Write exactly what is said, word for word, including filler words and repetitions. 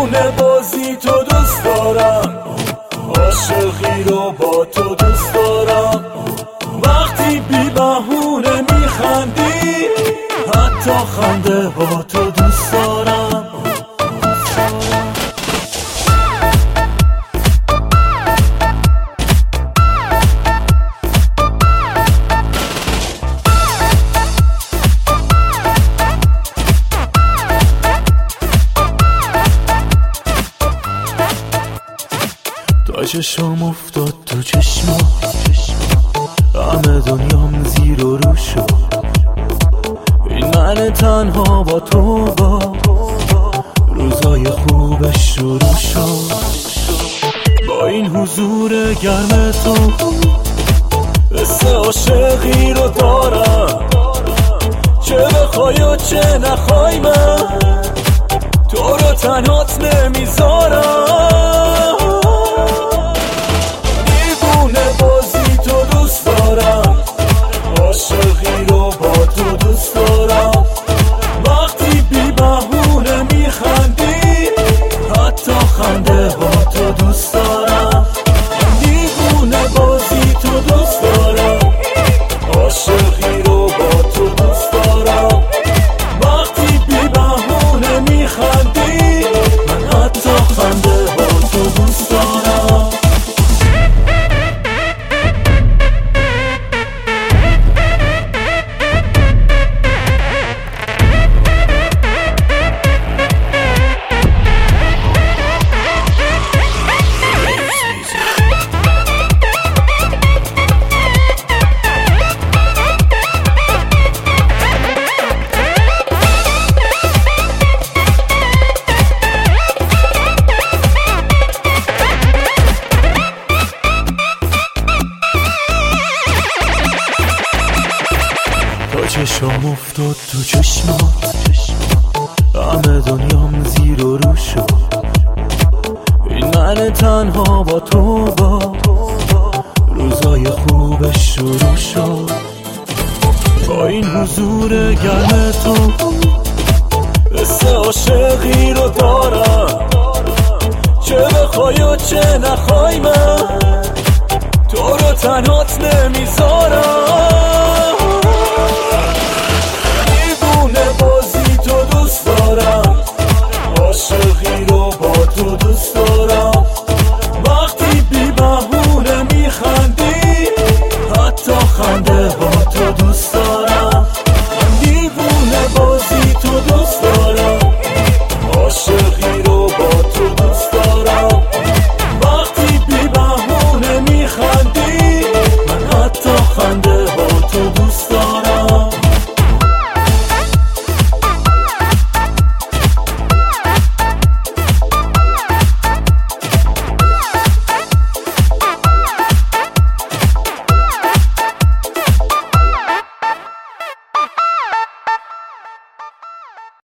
دیوونه بازی تو دوست دارم، عاشقی رو با تو دوست دارم. وقتی بی بهونه میخندی حتی خنده با تو دوست دارم. تا چشم افتاد تو چشما، همه دنیام زیر و رو شد. این من تنها با تو، با روزای خوبش شروع شد. با این حضور گرم تو حس عاشقی رو دارم، چه بخوای و چه نخوای من تو رو تنهات نمیذارم. عاشقی رو با تو دوست دارم. وقتی بی بهونه میخندی حتی خنده با تو دوست دارم. دیوونه بازی تو دوست دارم، عاشقی رو با تو دوست دارم. وقتی بی بهونه میخندی من حتی خنده با تو دوست دارم. چشم افتاد تو چشمات، همه دنیام زیر و رو شد. این من تنها با تو، با روزای خوبش شروع شد. با این حضور گرم تو حس عاشقی رو دارم، چه بخوای و چه نخوای من تو رو تنهات نمیذارم.